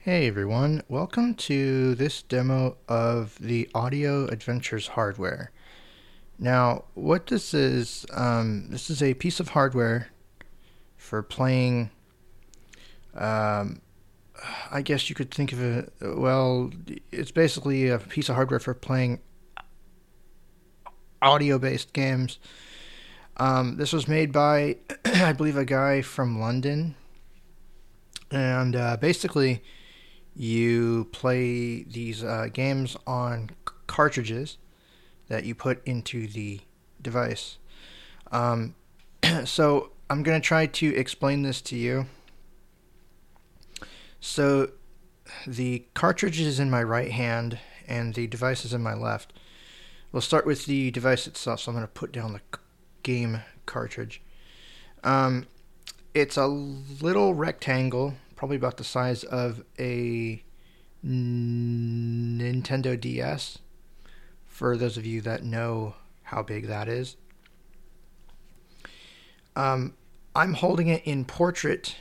Hey everyone, welcome to this demo of the Audio Adventures hardware. Now, what this is a piece of hardware for playing, um, I guess you could think of it, it's basically a piece of hardware for playing audio-based games. This was made by, I believe, a guy from London, and basically you play these games on cartridges that you put into the device. Um, so I'm going to try to explain this to you. So the cartridge is in my right hand and the device is in my left. We'll start with the device itself. So I'm going to put down the game cartridge. Um, it's a little rectangle, probably about the size of a Nintendo DS, for those of you that know how big that is. I'm holding it in portrait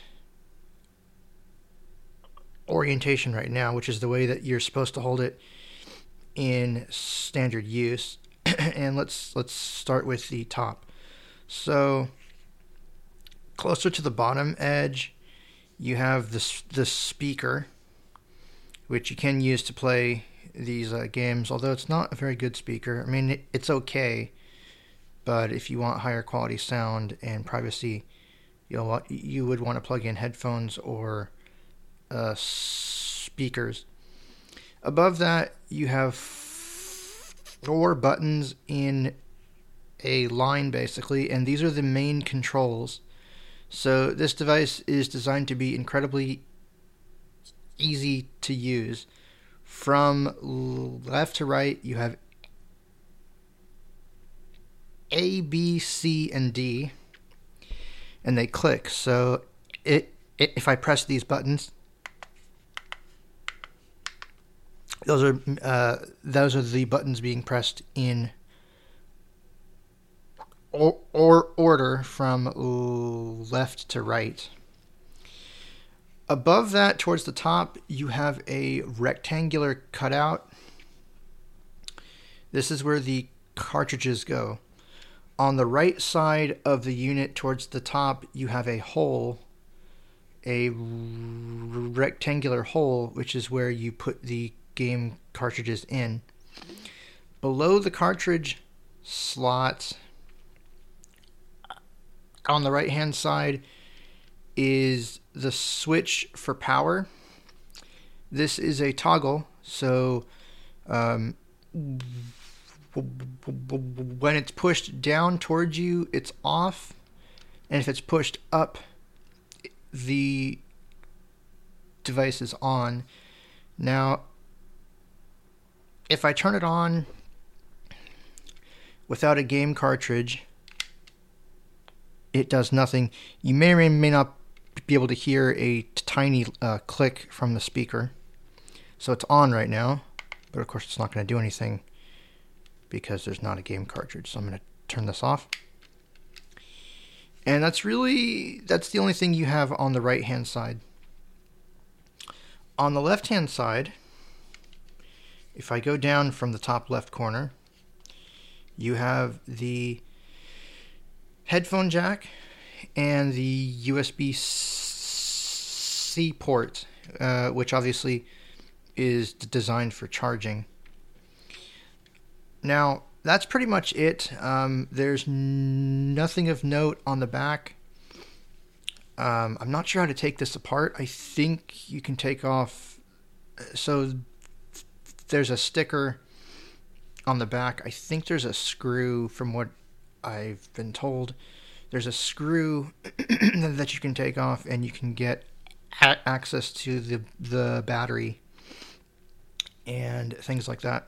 orientation right now, which is the way that you're supposed to hold it in standard use. And let's start with the top. So closer to the bottom edge, you have the speaker, which you can use to play these games, although it's not a very good speaker. I mean, it's okay, but if you want higher quality sound and privacy, you would want to plug in headphones or speakers. Above that, you have four buttons in a line, basically, and these are the main controls. So this device is designed to be incredibly easy to use. From left to right, you have A, B, C, and D, and they click. So if I press these buttons, those are the buttons being pressed in or order from left to right. Above that, towards the top, you have a rectangular cutout. This is where the cartridges go. On the right side of the unit, towards the top, you have a hole, a rectangular hole, which is where you put the game cartridges in. Below the cartridge slot, on the right hand side, is the switch for power. This is a toggle, so when it's pushed down towards you, it's off, and if it's pushed up, the device is on. Now, if I turn it on without a game cartridge, it does nothing. You may or may not be able to hear a tiny click from the speaker. So it's on right now, but of course it's not going to do anything because there's not a game cartridge. So I'm going to turn this off. And that's the only thing you have on the right hand side. On the left hand side, if I go down from the top left corner, you have the headphone jack and the USB-C port, which obviously is designed for charging. Now, that's pretty much it. There's nothing of note on the back. I'm not sure how to take this apart. I think you can take off... So there's a sticker on the back. I think there's a screw, from what I've been told. There's a screw that you can take off, and you can get access to the battery and things like that.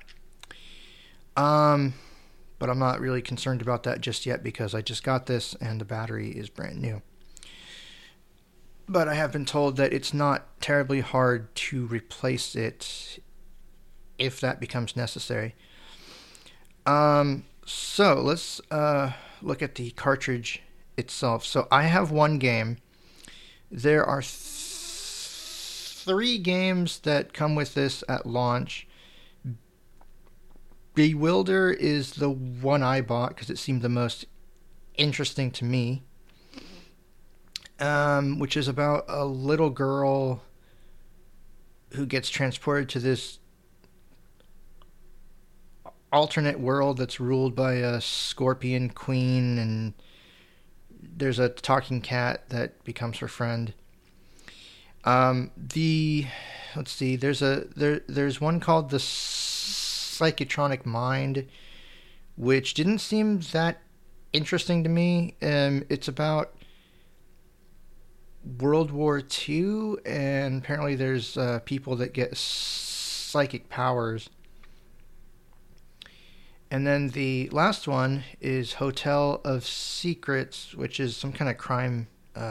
But I'm not really concerned about that just yet because I just got this and the battery is brand new. But I have been told that it's not terribly hard to replace it if that becomes necessary. So let's look at the cartridge itself. So I have one game. There are 3 games that come with this at launch. Bewilder is the one I bought because it seemed the most interesting to me, which is about a little girl who gets transported to this alternate world that's ruled by a scorpion queen, and there's a talking cat that becomes her friend. Let's see, there's one called the Psychotronic Mind, which didn't seem that interesting to me. It's about World War II, and apparently there's people that get psychic powers. And then the last one is Hotel of Secrets, which is some kind of crime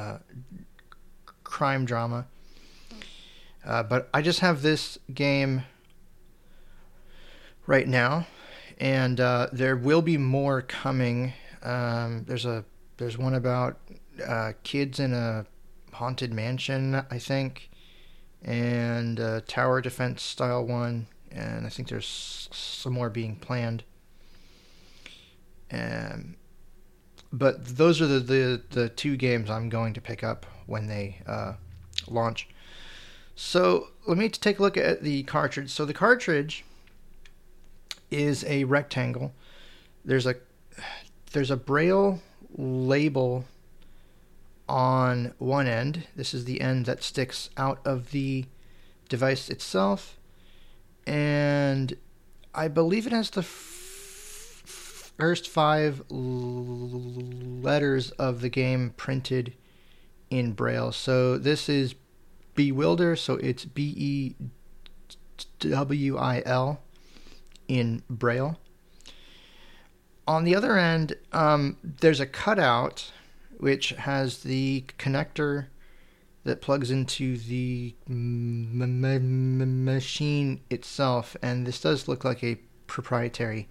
drama. But I just have this game right now, and there will be more coming. There's one about kids in a haunted mansion, I think, and a tower defense style one, and I think there's some more being planned. But those are the 2 games I'm going to pick up when they launch. So let me take a look at the cartridge. So the cartridge is a rectangle. There's a Braille label on one end. This is the end that sticks out of the device itself, and I believe it has the first 5 letters of the game printed in Braille. So this is Bewilder, so it's BEWIL in Braille. On the other end, there's a cutout which has the connector that plugs into the machine itself, and this does look like a proprietary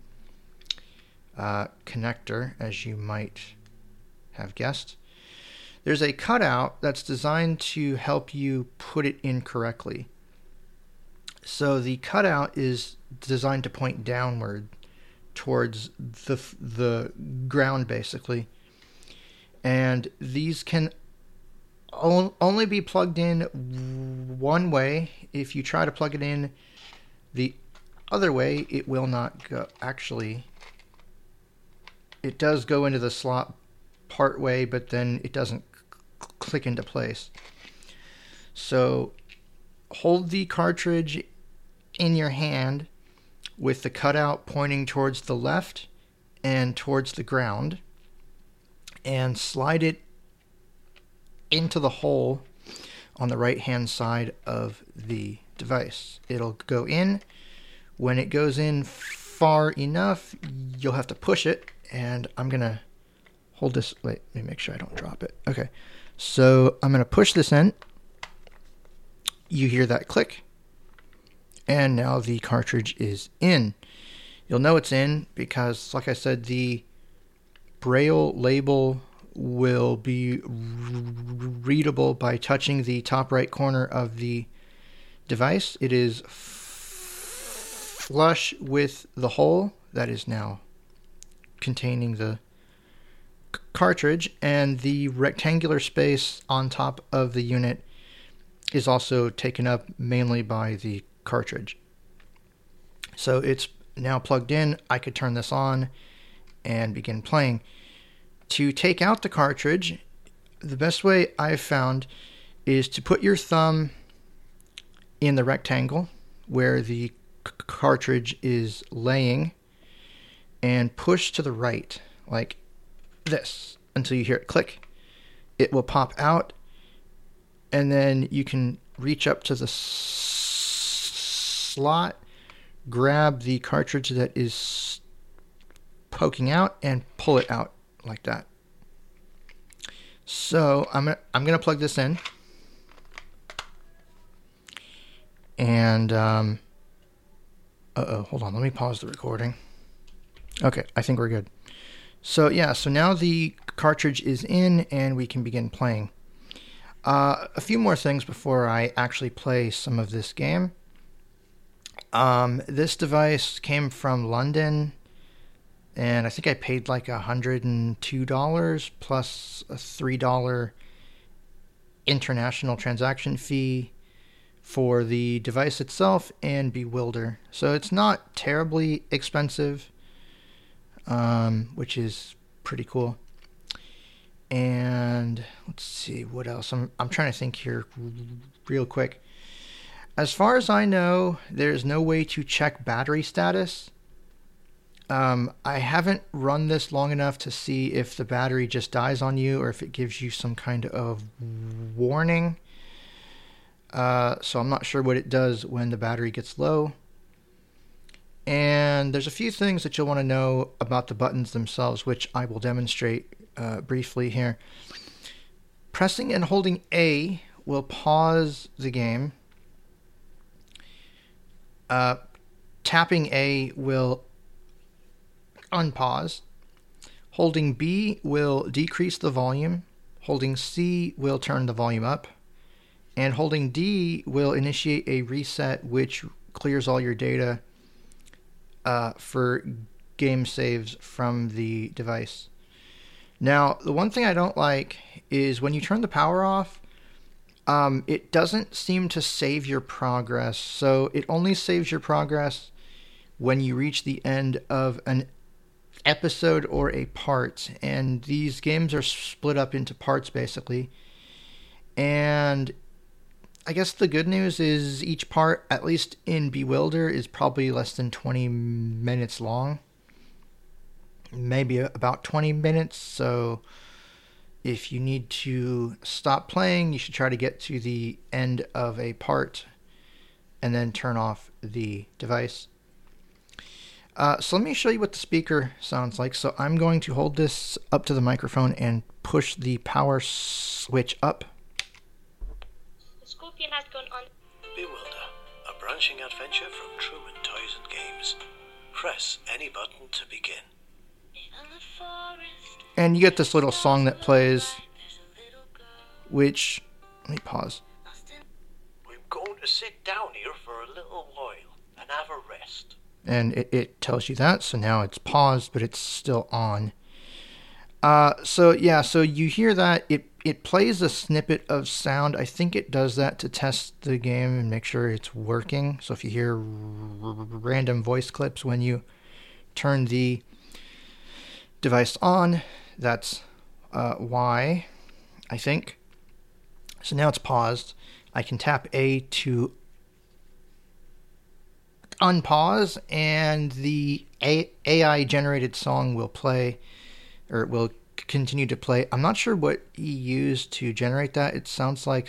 connector, as you might have guessed. There's a cutout that's designed to help you put it in correctly. So the cutout is designed to point downward towards the ground, basically. And these can only be plugged in one way. If you try to plug it in the other way, it will not go. Actually, it does go into the slot part way, but then it doesn't click into place. So hold the cartridge in your hand with the cutout pointing towards the left and towards the ground, and slide it into the hole on the right hand side of the device. It'll go in. When it goes in far enough, you'll have to push it, and I'm gonna hold this. Wait, let me make sure I don't drop it. Okay, so I'm gonna push this in. You hear that click, and now the cartridge is in. You'll know it's in because, like I said, the Braille label will be readable by touching the top right corner of the device. It is flush with the hole that is now containing the cartridge, and the rectangular space on top of the unit is also taken up mainly by the cartridge. So it's now plugged in. I could turn this on and begin playing. To take out the cartridge, the best way I've found is to put your thumb in the rectangle where the cartridge is laying and push to the right like this until you hear it click. It will pop out, and then you can reach up to the slot, grab the cartridge that is poking out, and pull it out like that. So I'm gonna plug this in, and hold on, let me pause the recording. Okay, I think we're good. So yeah, so now the cartridge is in and we can begin playing. A few more things before I actually play some of this game. This device came from London, and I think I paid like $102 plus a $3 international transaction fee for the device itself and Bewilder. So it's not terribly expensive, which is pretty cool. And let's see what else. I'm trying to think here real quick. As far as I know, there's no way to check battery status. I haven't run this long enough to see if the battery just dies on you or if it gives you some kind of warning. So I'm not sure what it does when the battery gets low. And there's a few things that you'll want to know about the buttons themselves, which I will demonstrate briefly here. Pressing and holding A will pause the game. Tapping A will unpause. Holding B will decrease the volume. Holding C will turn the volume up. And holding D will initiate a reset, which clears all your data for game saves from the device. Now, the one thing I don't like is when you turn the power off, it doesn't seem to save your progress. So it only saves your progress when you reach the end of an episode or a part. And these games are split up into parts, basically. And I guess the good news is each part, at least in Bewilder, is probably less than 20 minutes long. Maybe about 20 minutes. So if you need to stop playing, you should try to get to the end of a part and then turn off the device. So let me show you what the speaker sounds like. So I'm going to hold this up to the microphone and push the power switch up. The Scorpion has gone on. Bewilder, a branching adventure from Truman Toys and Games. Press any button to begin. And you get this little song that plays, which, let me pause. We're going to sit down here for a little while and have a rest. And it tells you that, so now it's paused, but it's still on. So you hear that, it plays a snippet of sound. I think it does that to test the game and make sure it's working. So if you hear random voice clips when you turn the device on, that's why, I think. So now it's paused. I can tap A to unpause, and the AI generated song will play, or will continue to play. I'm not sure what he used to generate that. It sounds like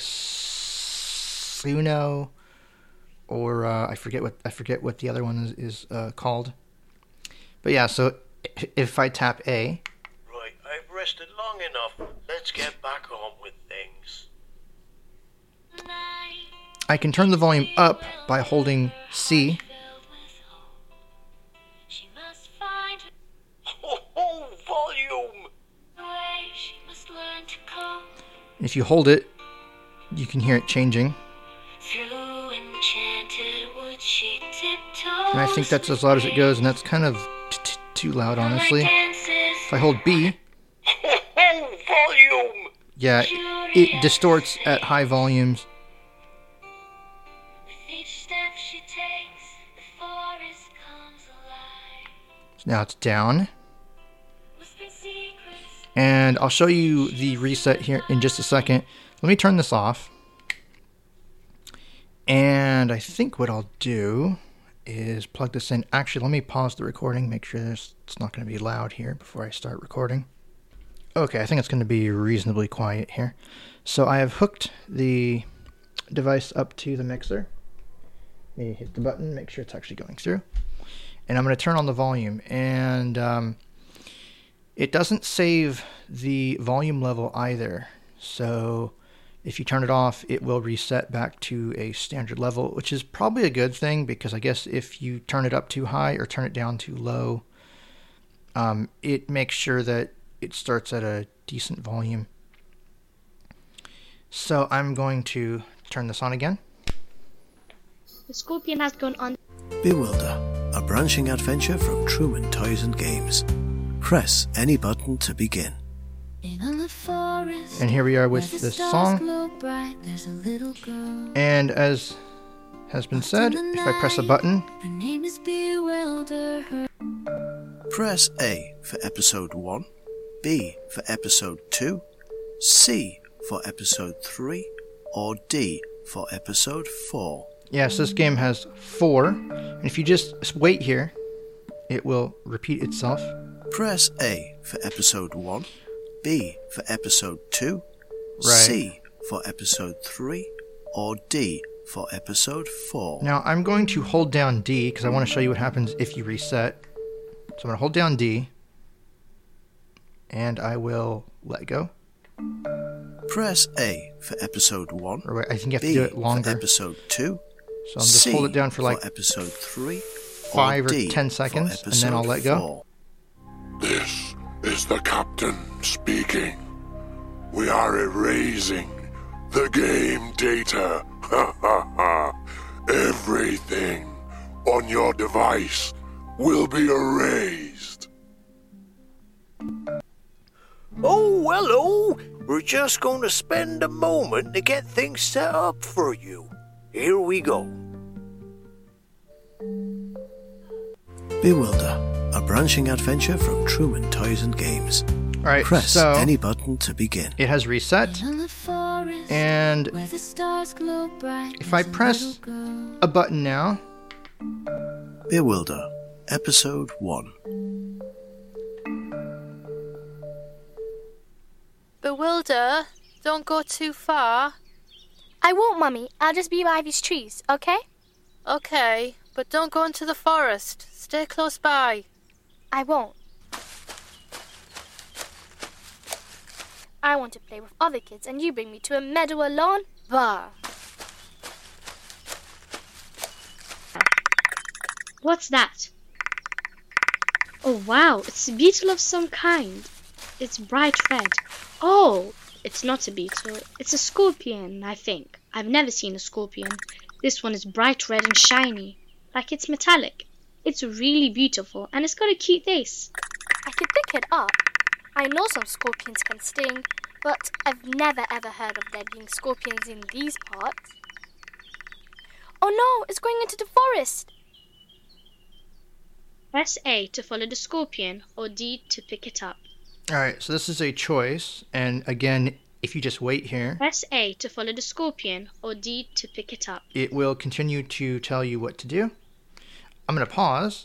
Suno, or I forget what the other one is called. But yeah, so if I tap A. Right, I've rested long enough. Let's get back on with things. I can turn the volume up by holding C. Oh, volume! If you hold it, you can hear it changing. And I think that's as loud as it goes, and that's kind of too loud, honestly. If I hold B, Volume! Yeah, it distorts at high volumes. So now it's down. And I'll show you the reset here in just a second. Let me turn this off. And I think what I'll do is plug this in. Actually, let me pause the recording, make sure it's not going to be loud here before I start recording. Okay, I think it's going to be reasonably quiet here. So I have hooked the device up to the mixer. Let me hit the button, make sure it's actually going through. And I'm going to turn on the volume. And it doesn't save the volume level either. So if you turn it off, it will reset back to a standard level, which is probably a good thing, because I guess if you turn it up too high or turn it down too low, it makes sure that it starts at a decent volume. So I'm going to turn this on again. The scorpion has gone on. Bewilder, a branching adventure from Truman Toys and Games. Press any button to begin. And here we are with this song. And as has been said, if I press a button, Press A for episode 1, B for episode 2, C for episode 3, or D for episode 4. yes, this game has 4. And if you just wait here, it will repeat itself. Press A for episode 1, B for episode 2, Right. C for episode 3, or D for episode 4. Now I'm going to hold down D because I want to show you what happens if you reset. So I'm going to hold down D, and I will let go. Press A for episode 1, Or wait, I think you have to B do it longer. for episode 2, So I'm just C hold it down for like episode 3, 5 or D 10 for seconds, and then I'll let go. 4. This is the captain speaking. We are erasing the game data. Ha ha ha. Everything on your device will be erased. Oh, hello! We're just going to spend a moment to get things set up for you. Here we go. Bewilder, a branching adventure from Truman Toys and Games. Alright, Press so any button to begin. it has reset. And if I press a button now, Bewilder, episode 1. Bewilder, don't go too far. I won't, Mummy. I'll just be by these trees, okay? Okay, but don't go into the forest. Stay close by. I won't. I want to play with other kids, and you bring me to a meadow alone? Bah. What's that? Oh wow, it's a beetle of some kind. It's bright red. Oh, it's not a beetle. It's a scorpion, I think. I've never seen a scorpion. This one is bright red and shiny, like it's metallic. It's really beautiful, and it's got a cute face. I could pick it up. I know some scorpions can sting, but I've never ever heard of there being scorpions in these parts. Oh no, it's going into the forest. Press A to follow the scorpion, or D to pick it up. alright, so this is a choice. And again, if you just wait here, Press A to follow the scorpion, or D to pick it up. it will continue to tell you what to do. I'm going to pause.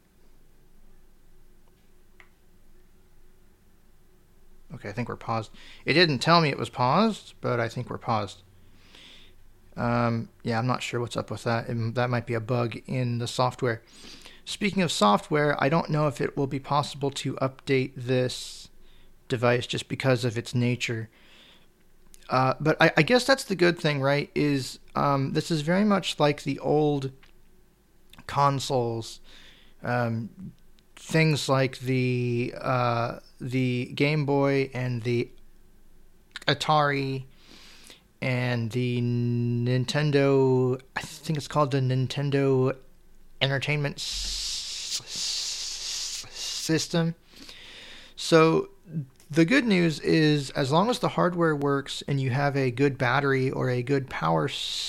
Okay, I think we're paused. It didn't tell me it was paused, but I think we're paused. Yeah, I'm not sure what's up with that. That might be a bug in the software. Speaking of software, I don't know if it will be possible to update this device just because of its nature. But I guess that's the good thing, right? Is this is very much like the old consoles. Things like the Game Boy and the Atari and the Nintendo, I think it's called the Nintendo Entertainment System. So the good news is, as long as the hardware works and you have a good battery or a good power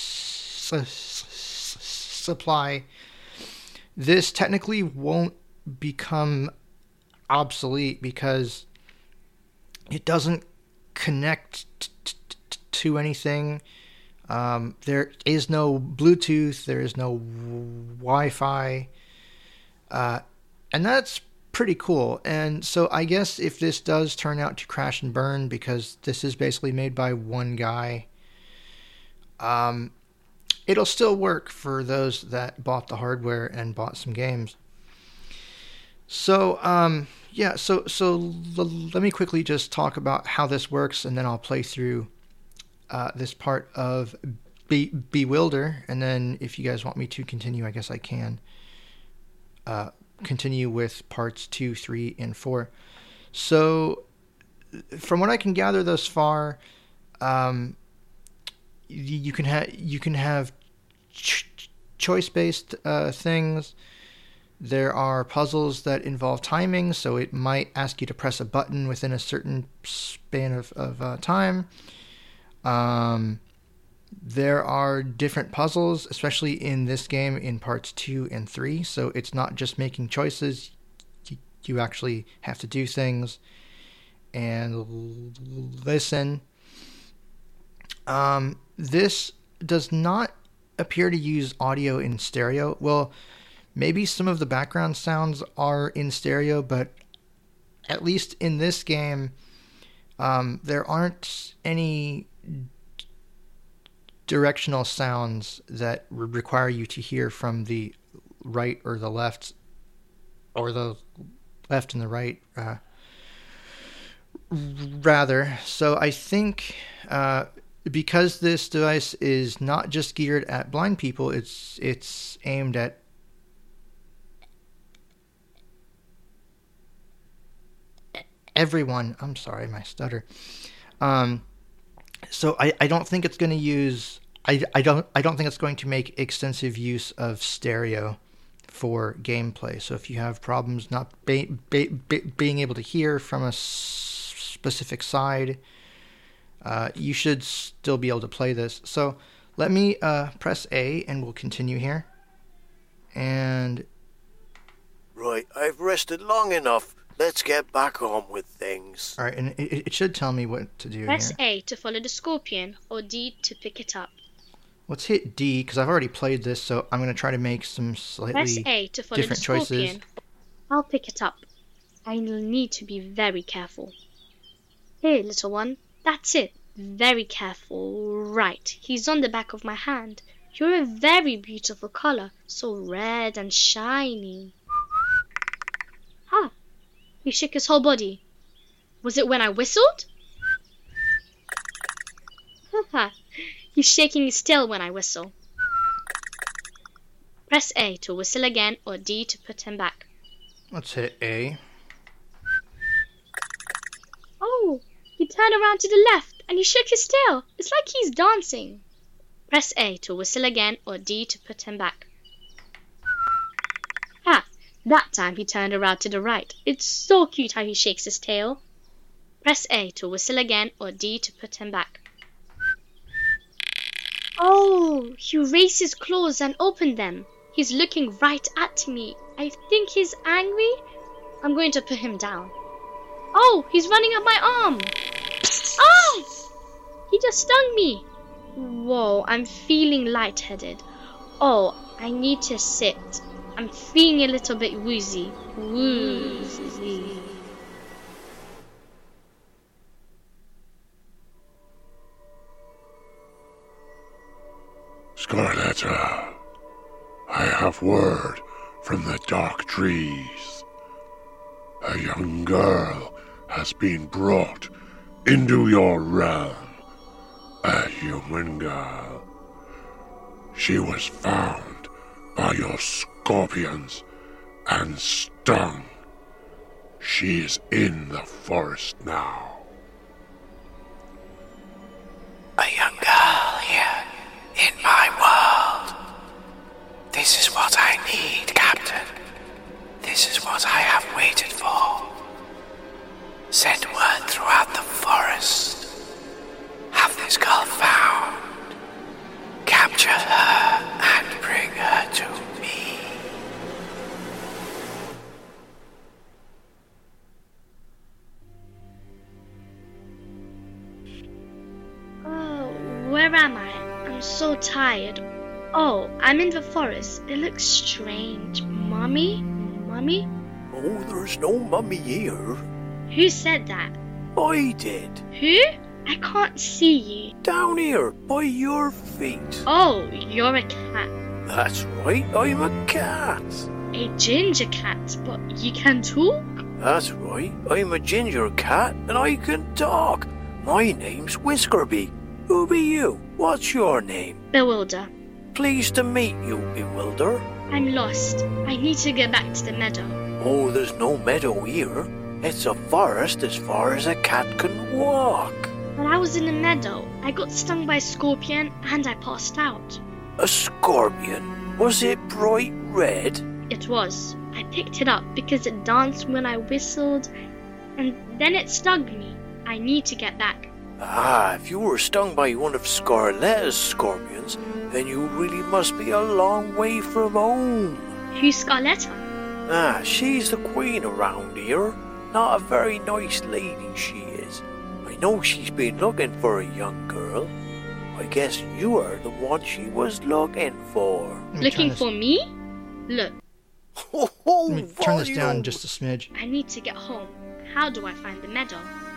supply, this technically won't become obsolete because it doesn't connect to anything. There is no Bluetooth, there is no Wi-Fi, and that's pretty cool. And so I guess if this does turn out to crash and burn, because this is basically made by one guy, it'll still work for those that bought the hardware and bought some games. So, yeah, so let me quickly just talk about how this works, and then I'll play through this part of Bewilder, and then if you guys want me to continue, I guess I can continue with parts 2, 3, and 4. So, from what I can gather thus far, you can have choice-based things. There are puzzles that involve timing, so it might ask you to press a button within a certain span of time. There are different puzzles, especially in this game in parts 2 and 3, so it's not just making choices. You actually have to do things and listen. This does not appear to use audio in stereo. Well, maybe some of the background sounds are in stereo, but at least in this game, there aren't any directional sounds that require you to hear from the right or the left, or the left and the right, rather. So I think because this device is not just geared at blind people, it's aimed at everyone. I'm sorry, my stutter. So I don't think it's going to use. I don't think it's going to make extensive use of stereo for gameplay. So if you have problems not being able to hear from a specific side, you should still be able to play this. So let me press A and we'll continue here. And right, I've rested long enough. Let's get back on with things. All right, and it should tell me what to do. Press here. A to follow the scorpion, or D to pick it up. Let's hit D, because I've already played this, so I'm going to try to make some slightly Press A to follow the different scorpion. choices. I'll pick it up. I'll need to be very careful. Here, little one. That's it. Very careful. Right. He's on the back of my hand. You're a very beautiful color. So red and shiny. Ah. He shook his whole body. Was it when I whistled? Haha. He's shaking his tail when I whistle. Press A to whistle again, or D to put him back. Let's hit A. Oh, he turned around to the left and he shook his tail. It's like he's dancing. Press A to whistle again, or D to put him back. Ah, that time he turned around to the right. It's so cute how he shakes his tail. Press A to whistle again, or D to put him back. Oh, he raised his claws and opened them. He's looking right at me. I think he's angry. I'm going to put him down. Oh, he's running up my arm. Oh! He just stung me. Whoa, I'm feeling lightheaded. Oh, I need to sit. I'm feeling a little bit woozy. Woozy. Scarletta, I have word from the dark trees. A young girl has been brought into your realm. A human girl. She was found by your scorpions and stung. She is in the forest now. A young girl here in my world. This is what I need, Captain. This is what I have waited for. Send word throughout the forest. Have this girl found. Capture her and bring her to me. Oh, where am I? I'm so tired. Oh, I'm in the forest. It looks strange. Mommy? Mommy? Oh, there's no mummy here. Who said that? I did. Who? I can't see you. Down here, by your feet. Oh, you're a cat. That's right, I'm a cat. A ginger cat, but you can talk? That's right, I'm a ginger cat and I can talk. My name's Whiskerby. Who be you? What's your name? Bewilder. Pleased to meet you, Bewilder. I'm lost. I need to get back to the meadow. Oh, there's no meadow here. It's a forest as far as a cat can walk. But I was in the meadow. I got stung by a scorpion and I passed out. A scorpion? Was it bright red? It was. I picked it up because it danced when I whistled, and then it stung me. I need to get back. Ah, if you were stung by one of Scarletta's scorpions, then you really must be a long way from home. Who's Scarletta? Ah, she's the queen around here. Not a very nice lady, she is. I know she's been looking for a young girl. I guess you are the one she was looking for. Looking for me? Look, Oh, Let me turn this down just a smidge. I need to get home. How do I find the meadow?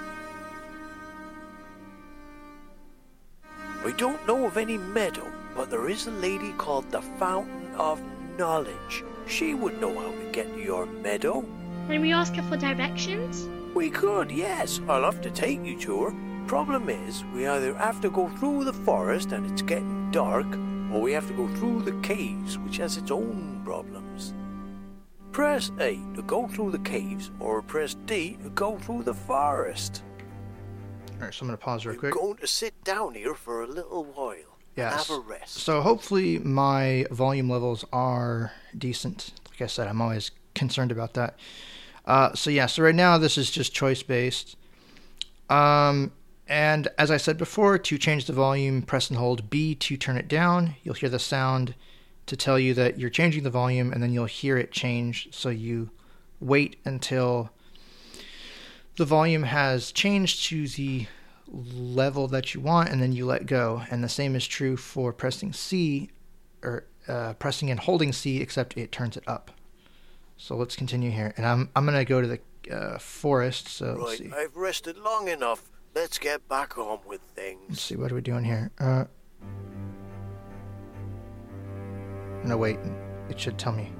I don't know of any meadow, but there is a lady called the Fountain of Knowledge. She would know how to get to your meadow. Can we ask her for directions? We could, yes. I'll have to take you to her. Problem is, we either have to go through the forest and it's getting dark, or we have to go through the caves, which has its own problems. Press A to go through the caves, or press D to go through the forest. Alright, so I'm going to pause real We're quick. going to sit down here for a little while and have a rest. So hopefully my volume levels are decent. Like I said, I'm always concerned about that. So right now this is just choice based. And as I said before, to change the volume, press and hold B to turn it down. You'll hear the sound to tell you that you're changing the volume, and then you'll hear it change. So you wait until the volume has changed to the level that you want, and then you let go. And the same is true for pressing C, or pressing and holding C, except it turns it up. So let's continue here, and I'm gonna go to the forest. So let's Right, see. I've rested long enough. Let's get back on with Let's things. see, what are we doing here? No, wait. It should tell me.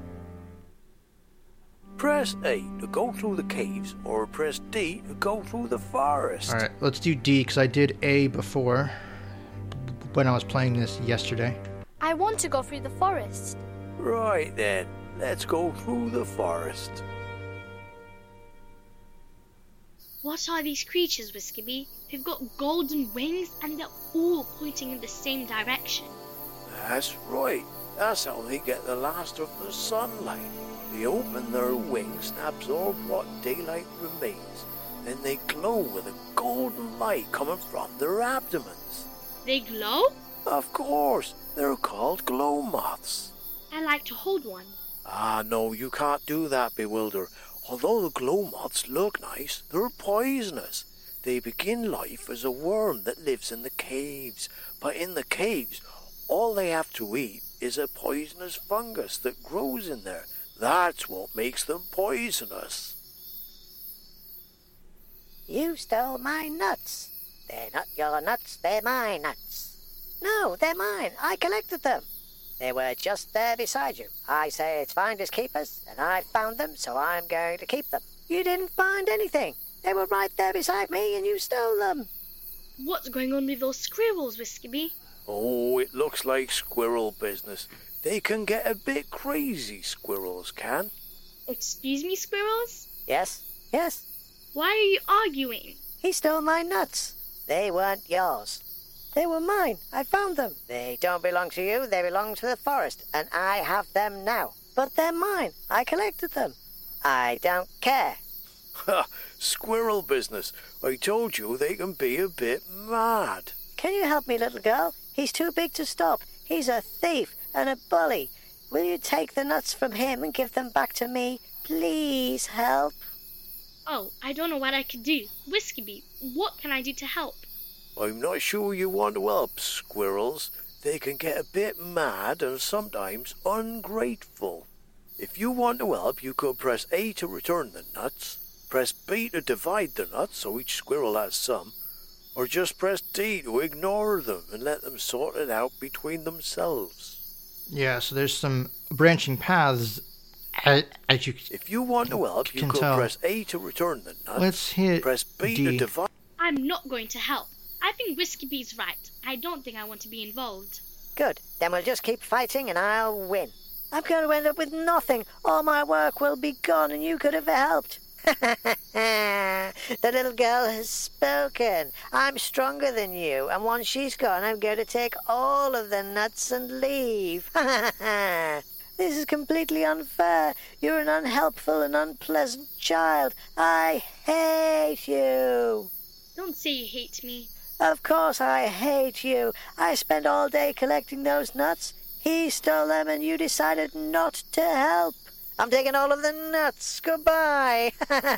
Press A to go through the caves, or press D to go through the forest. All right, let's do D because I did A before when I was playing this yesterday. I want to go through the forest. Right then, let's go through the forest. What are these creatures, Whiskey? They've got golden wings and they're all pointing in the same direction. That's right. That's how they get the last of the sunlight. They open their wings and absorb what daylight remains. Then they glow with a golden light coming from their abdomens. They glow? Of course, they're called glow moths. I like to hold one. Ah, no, you can't do that, Bewilder. Although the glow moths look nice, they're poisonous. They begin life as a worm that lives in the caves. But in the caves, all they have to eat is a poisonous fungus that grows in there. That's what makes them poisonous. You stole my nuts. They're not your nuts, they're my nuts. No, they're mine. I collected them. They were just there beside you. I say it's finders keepers, and I found them, so I'm going to keep them. You didn't find anything. They were right there beside me, and you stole them. What's going on with those squirrels, Whiskey? Oh, it looks like squirrel business. They can get a bit crazy, squirrels can. Excuse me, squirrels? Yes, yes. Why are you arguing? He stole my nuts. They weren't yours. They were mine. I found them. They don't belong to you. They belong to the forest, and I have them now. But they're mine. I collected them. I don't care. Ha! Squirrel business. I told you they can be a bit mad. Can you help me, little girl? He's too big to stop. He's a thief and a bully. Will you take the nuts from him and give them back to me? Please help. Oh, I don't know what I could do. Whiskey, what can I do to help? I'm not sure you want to help squirrels. They can get a bit mad and sometimes ungrateful. If you want to help, you could press A to return the nuts, press B to divide the nuts so each squirrel has some, or just press D to ignore them and let them sort it out between themselves. Yeah, so there's some branching paths as you If you want to help, you can could tell. press A to return the nuts, Let's hit press B D. to divide. I'm not going to help. I think Whiskey's right. I don't think I want to be involved. Good. Then we'll just keep fighting and I'll win. I'm going to end up with nothing. All my work will be gone and you could have helped. The little girl has spoken. I'm stronger than you, and once she's gone, I'm going to take all of the nuts and leave. This is completely unfair. You're an unhelpful and unpleasant child. I hate you. Don't say you hate me. Of course I hate you. I spent all day collecting those nuts. He stole them and you decided not to help. I'm taking all of the nuts. Goodbye.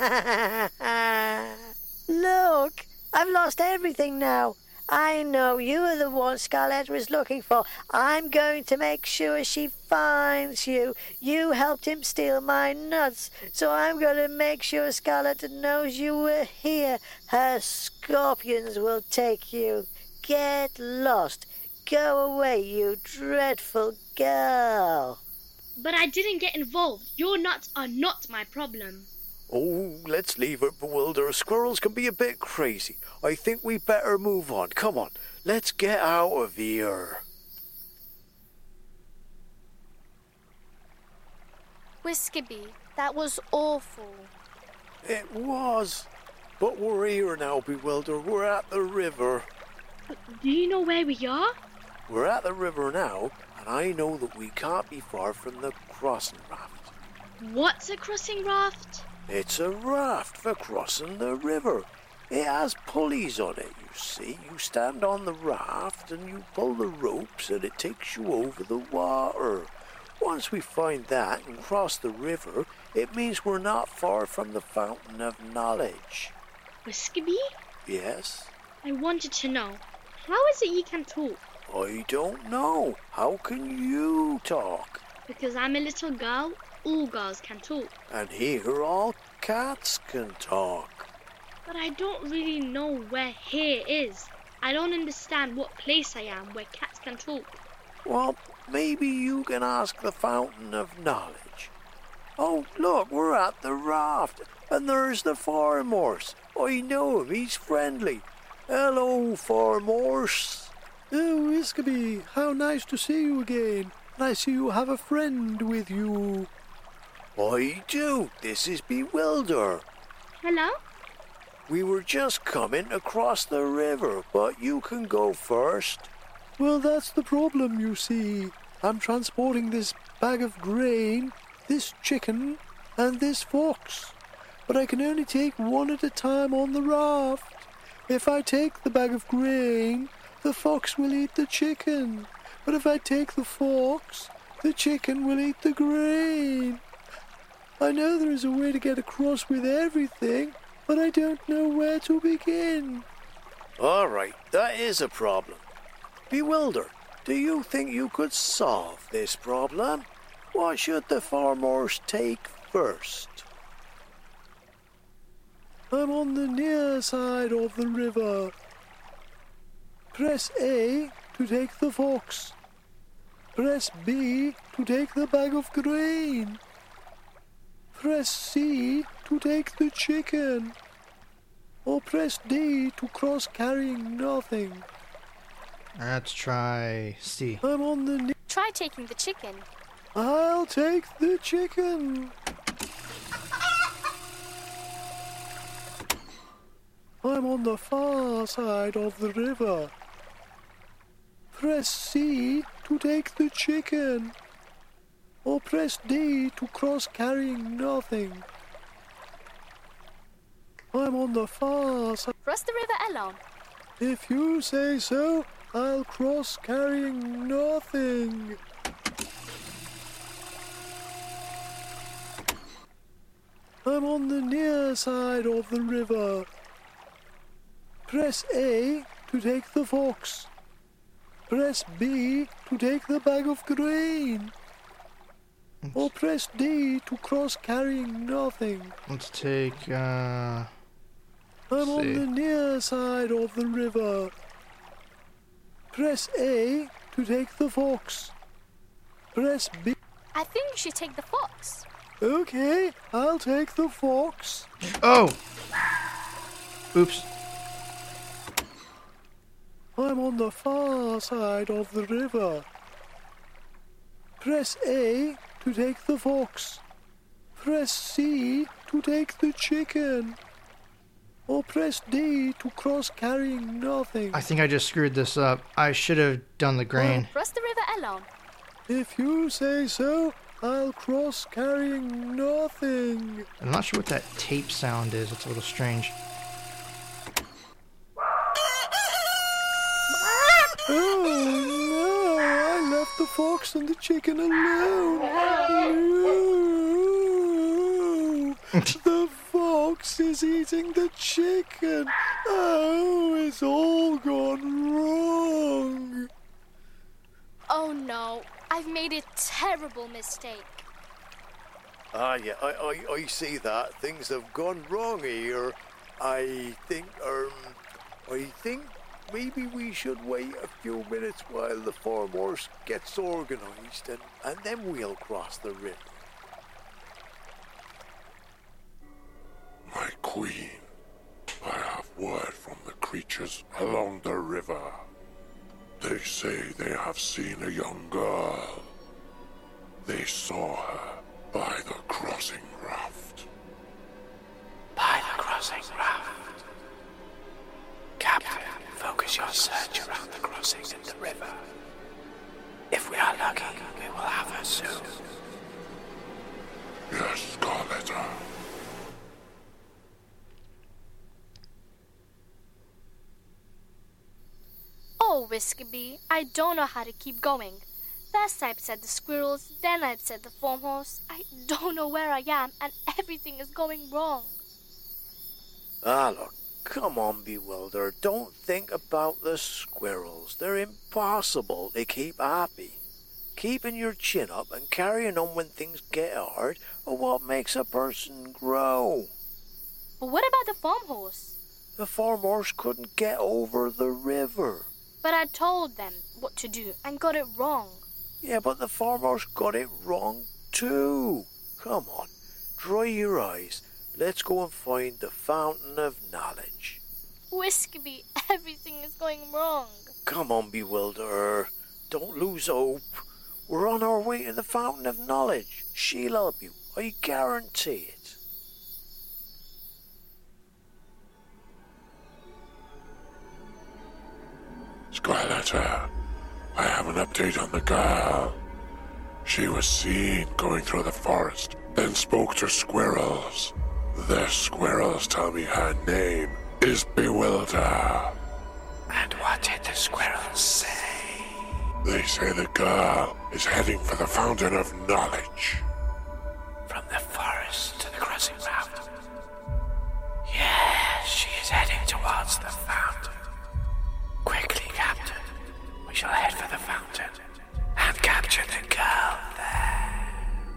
Look, I've lost everything now. I know you are the one Scarletta is looking for. I'm going to make sure she finds you. You helped him steal my nuts, so I'm going to make sure Scarletta knows you were here. Her scorpions will take you. Get lost. Go away, you dreadful girl. But I didn't get involved. Your nuts are not my problem. Oh, let's leave it, Bewilder. Squirrels can be a bit crazy. I think we better move on. Come on, let's get out of here. Whiskey, that was awful. It was. But we're here now, Bewilder. We're at the river. Do you know where we are? We're at the river now, and I know that we can't be far from the crossing raft. What's a crossing raft? It's a raft for crossing the river. It has pulleys on it, you see. You stand on the raft and you pull the ropes and it takes you over the water. Once we find that and cross the river, it means we're not far from the fountain of knowledge. Whiskey? Yes? I wanted to know, how is it you can talk? I don't know. How can you talk? Because I'm a little girl, all girls can talk. And here all cats can talk. But I don't really know where here is. I don't understand what place I am where cats can talk. Well, maybe you can ask the fountain of knowledge. Oh, look, we're at the raft. And there's the farm horse. I know him, he's friendly. Hello, farm horse. Oh, Whiskey, how nice to see you again. And I see you have a friend with you. I do. This is Bewilder. Hello? We were just coming across the river, but you can go first. Well, that's the problem, you see. I'm transporting this bag of grain, this chicken, and this fox. But I can only take one at a time on the raft. If I take the bag of grain, the fox will eat the chicken. But if I take the fox, the chicken will eat the grain. I know there is a way to get across with everything, but I don't know where to begin. All right, that is a problem. Bewilder, do you think you could solve this problem? What should the farm horse take first? I'm on the near side of the river. Press A to take the fox. Press B to take the bag of grain. Press C to take the chicken. Or press D to cross carrying nothing. Let's try C. I'm on the Try taking the chicken. I'll take the chicken. I'm on the far side of the river. Press C to take the chicken. Or press D to cross carrying nothing. I'm on the far side. Cross the river alone. If you say so, I'll cross carrying nothing. I'm on the near side of the river. Press A to take the fox. Press B to take the bag of grain. Or press D to cross carrying nothing. Let's take, I'm on the near side of the river. Press A to take the fox. Press B. I think you should take the fox. Okay, I'll take the fox. Oh! Oops. I'm on the far side of the river. Press A to take the fox. Press C to take the chicken. Or press D to cross carrying nothing. I think I just screwed this up. I should have done the grain. Cross the river alone. If you say so, I'll cross carrying nothing. I'm not sure what that tape sound is. It's a little strange. Oh no, I left the fox and the chicken alone. No. The fox is eating the chicken. Oh, it's all gone wrong. Oh no, I've made a terrible mistake. Yeah, I see that. Things have gone wrong here. I think maybe we should wait a few minutes while the farm horse gets organised and then we'll cross the river. My queen, I have word from the creatures along the river. They say they have seen a young girl. They saw her by the crossing raft. By the crossing raft. Captain, focus your search around the crossing in the river. If we are lucky, we will have her soon. Yes, Scarletta. Oh, Whiskerby, I don't know how to keep going. First I've said the squirrels, then I've said the farmhouse. I don't know where I am, and everything is going wrong. Look, come on, Bewilder. Don't think about the squirrels. They're impossible to keep happy. Keeping your chin up and carrying on when things get hard are what makes a person grow. But what about the farmhouse? The farmhorse couldn't get over the river. But I told them what to do and got it wrong. Yeah, but the farmhorse got it wrong too. Come on, dry your eyes. Let's go and find the Fountain of Knowledge. Whiskerby, everything is going wrong. Come on, Bewilderer. Don't lose hope. We're on our way to the Fountain of Knowledge. She'll help you. I guarantee it. Scarletta, I have an update on the girl. She was seen going through the forest, then spoke to squirrels. The squirrels tell me her name is Bewilder. And what did the squirrels say? They say the girl is heading for the Fountain of Knowledge. From the forest to the crossing raft. Yes, she is heading towards the fountain. Quickly, Captain. We shall head for the fountain and capture the girl there.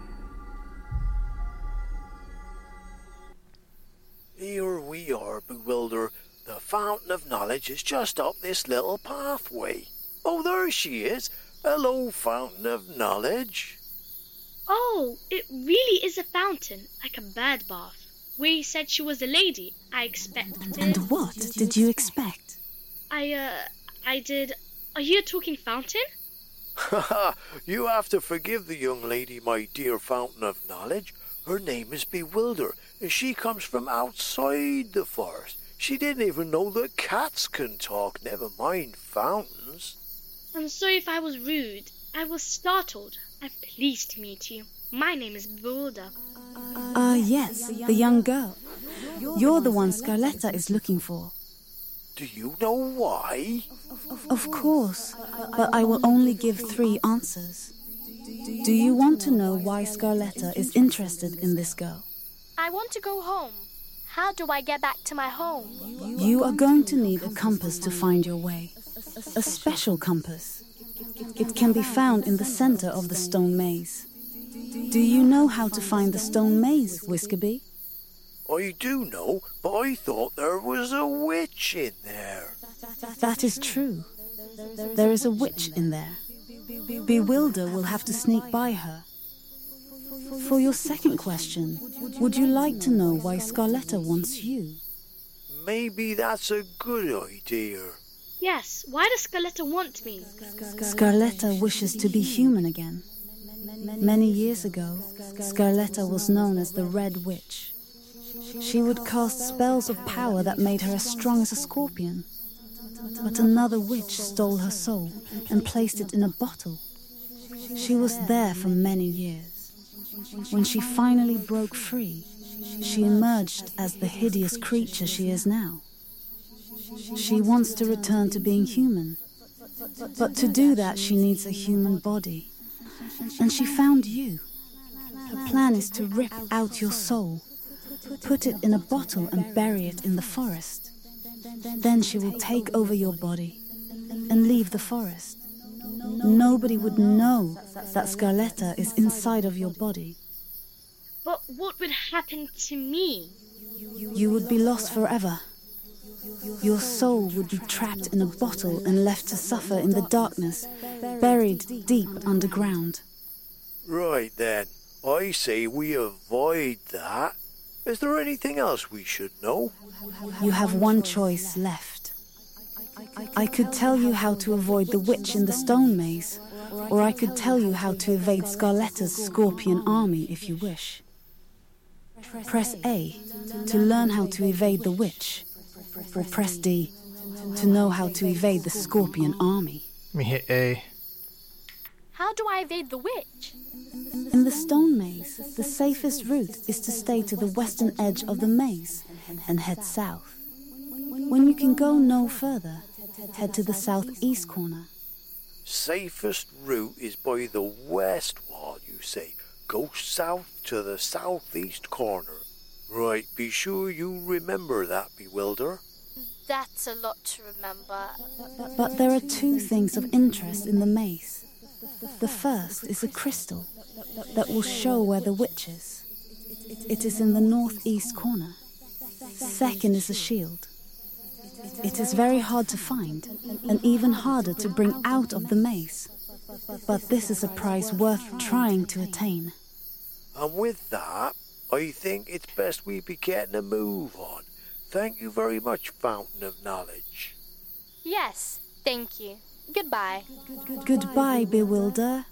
Here we are, Bewilder. The Fountain of Knowledge is just up this little pathway. Oh, there she is. Hello, Fountain of Knowledge. Oh, it really is a fountain, like a bird bath. Where you said she was a lady, I expected... And what did you expect? I did... Are you a talking fountain? Haha, you have to forgive the young lady, my dear Fountain of Knowledge. Her name is Bewilder, and she comes from outside the forest. She didn't even know that cats can talk, never mind fountains. I'm sorry if I was rude. I was startled. I'm pleased to meet you. My name is Bewilder. Yes, the young girl. You're the one Scarletta is looking for. Do you know why? Of course, but I will only give 3 answers. Do you want to know why Scarletta is interested in this girl? I want to go home. How do I get back to my home? You are going to need a compass to find your way. A special compass. It can be found in the center of the stone maze. Do you know how to find the stone maze, Whiskerby? I do know, but I thought there was a witch in there. That is true. There is a witch in there. Bewilder will have to sneak by her. For your second question, would you like to know why Scarletta wants you? Maybe that's a good idea. Yes, why does Scarletta want me? Scarletta wishes to be human again. Many years ago, Scarletta was known as the Red Witch. She would cast spells of power that made her as strong as a scorpion. But another witch stole her soul and placed it in a bottle. She was there for many years. When she finally broke free, she emerged as the hideous creature she is now. She wants to return to being human. But to do that, she needs a human body. And she found you. Her plan is to rip out your soul, put it in a bottle and bury it in the forest. Then she will take over your body and leave the forest. Nobody would know that Scarletta is inside of your body. But what would happen to me? You would be lost forever. Your soul would be trapped in a bottle and left to suffer in the darkness, buried deep underground. Right then, I say we avoid that. Is there anything else we should know? You have one choice left. I could tell you how to avoid the witch in the stone maze, or I could tell you how to evade Scarletta's scorpion army if you wish. Press A to learn how to evade the witch, or press D to know how to evade the scorpion army. Let me hit A. How do I evade the witch? In the stone maze, the safest route is to stay to the western edge of the maze and head south. When you can go no further, head to the southeast corner. Safest route is by the west wall, you say. Go south to the southeast corner. Right, be sure you remember that, Bewilder. That's a lot to remember. But there are two things of interest in the maze. The first is a crystal that will show where the witch is. It is in the northeast corner. Second is a shield. It is very hard to find and even harder to bring out of the maze. But this is a prize worth trying to attain. And with that, I think it's best we be getting a move on. Thank you very much, Fountain of Knowledge. Yes, thank you. Goodbye. Goodbye, Bewilder.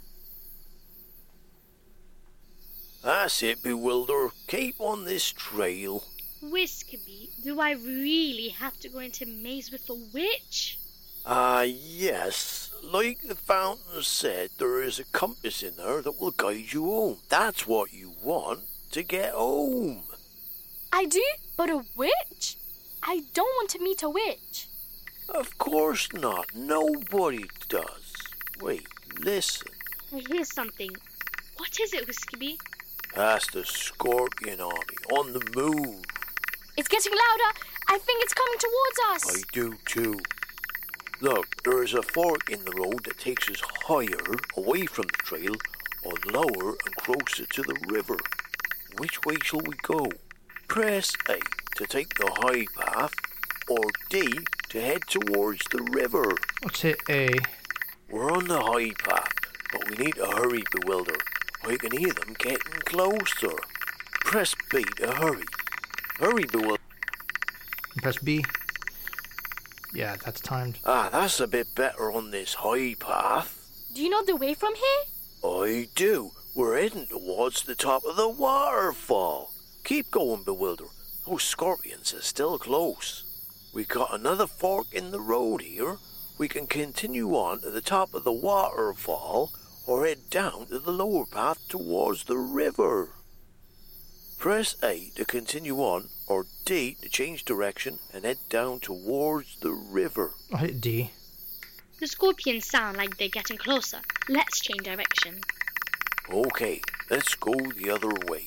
That's it, Bewilder. Keep on this trail. Whiskerby, do I really have to go into a maze with a witch? Yes. Like the fountain said, there is a compass in there that will guide you home. That's what you want, to get home. I do? But a witch? I don't want to meet a witch. Of course not. Nobody does. Wait, listen. I hear something. What is it, Whiskerby? That's the Scorpion Army on the move. It's getting louder. I think it's coming towards us. I do too. Look, there is a fork in the road that takes us higher, away from the trail, or lower and closer to the river. Which way shall we go? Press A to take the high path, or D to head towards the river. Let's hit A. We're on the high path, but we need to hurry, Bewilder. I can hear them getting closer. Press B to hurry. Hurry, Bewilder. Press B. Yeah, that's timed. That's a bit better on this high path. Do you know the way from here? I do. We're heading towards the top of the waterfall. Keep going, Bewilder. Those scorpions are still close. We got another fork in the road here. We can continue on to the top of the waterfall or head down to the lower path towards the river. Press A to continue on, or D to change direction and head down towards the river. I'll hit D. The scorpions sound like they're getting closer. Let's change direction. Okay, let's go the other way.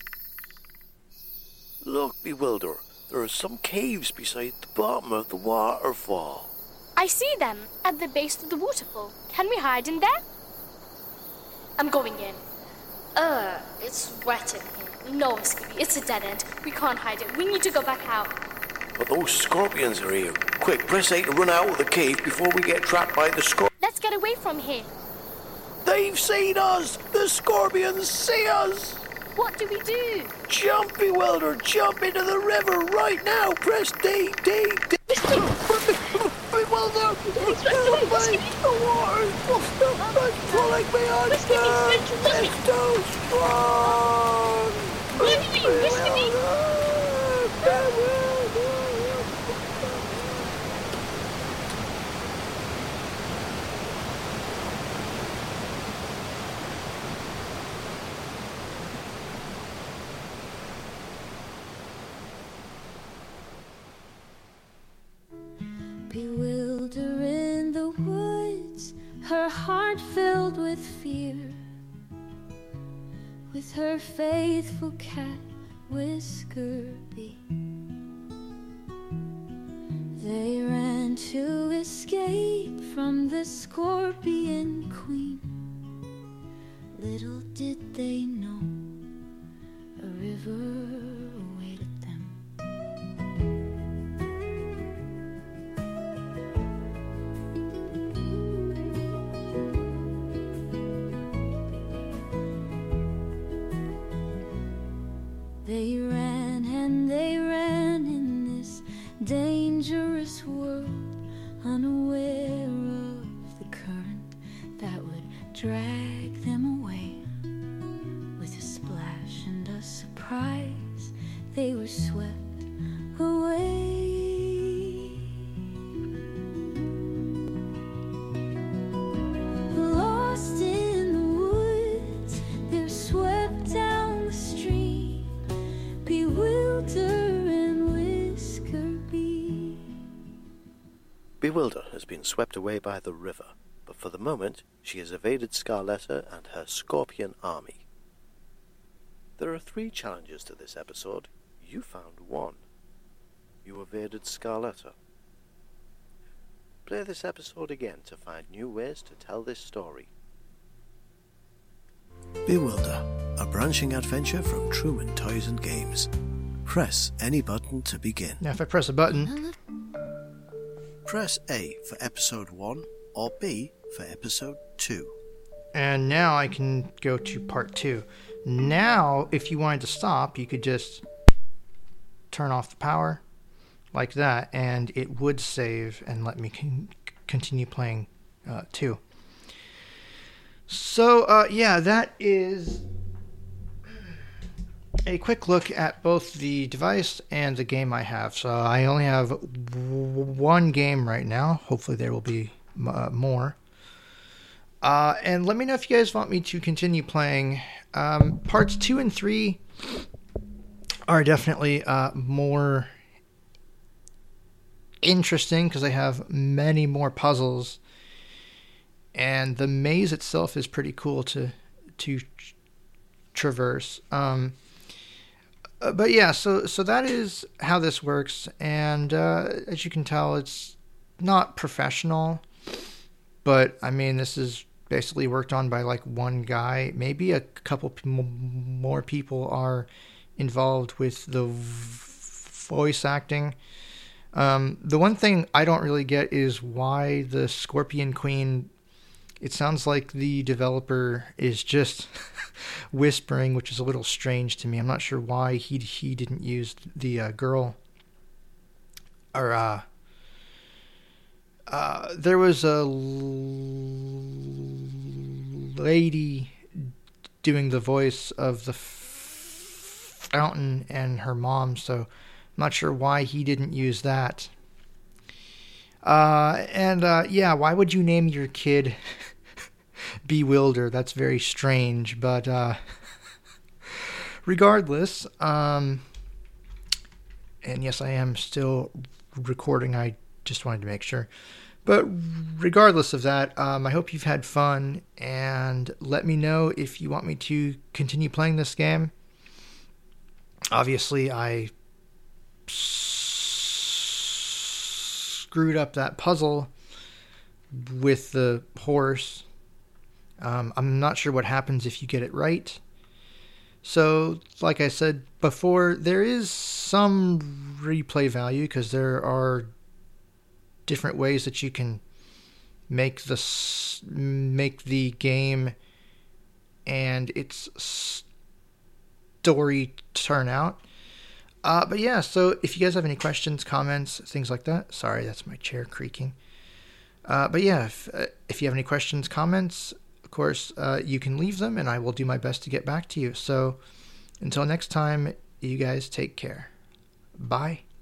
Look, Bewilder, there are some caves beside the bottom of the waterfall. I see them at the base of the waterfall. Can we hide in there? I'm going in. It's wet in here. No, Whiskerby, it's a dead end. We can't hide it. We need to go back out. But those scorpions are here. Quick, press A to run out of the cave before we get trapped by the scorpions. Let's get away from here. They've seen us! The scorpions see us! What do we do? Jump, Bewilder! Jump into the river right now! Press D, D, D! Bewilder! Help me! The water! It's pulling me under! It's too strong! Where are you, Whiskerby? with her faithful cat Whiskerby. They ran to escape from the Scorpion Queen. Little did they know a river awaited them. They ran and they ran in this dangerous world, unaware of the current that would drag them away. With a splash and a surprise, they were swept away. Lost in the woods, they're swept down the stream, Bewilder and Whiskerby. Bewilder has been swept away by the river, but for the moment she has evaded Scarletta and her Scorpion army. There are 3 challenges to this episode. You found one. You evaded Scarletta. Play this episode again to find new ways to tell this story. Bewilder, a branching adventure from Truman Toys and Games. Press any button to begin. Now if I press a button... Press A for episode 1 or B for episode 2. And now I can go to part 2. Now, if you wanted to stop, you could just turn off the power like that, and it would save and let me continue playing 2. So, yeah, that is a quick look at both the device and the game I have. So I only have one game right now. Hopefully there will be more. And let me know if you guys want me to continue playing. Parts 2 and 3 are definitely more interesting because they have many more puzzles. And the maze itself is pretty cool to traverse. But yeah, so that is how this works, and as you can tell, it's not professional, but I mean, this is basically worked on by like one guy. Maybe a couple more people are involved with the voice acting. The one thing I don't really get is why the Scorpion Queen, it sounds like the developer is just whispering, which is a little strange to me. I'm not sure why he didn't use the girl. Or there was a lady doing the voice of the fountain and her mom, so I'm not sure why he didn't use that. Yeah, why would you name your kid Bewilder? That's very strange, but regardless, and yes, I am still recording, I just wanted to make sure, but regardless of that, I hope you've had fun, and let me know if you want me to continue playing this game. Obviously, I screwed up that puzzle with the horse. I'm not sure what happens if you get it right. So, like I said before, there is some replay value because there are different ways that you can make the game and its story turn out. But yeah, so if you guys have any questions, comments, things like that. Sorry, that's my chair creaking. But yeah, if you have any questions, comments, of course, you can leave them, and I will do my best to get back to you. So until next time, you guys take care. Bye.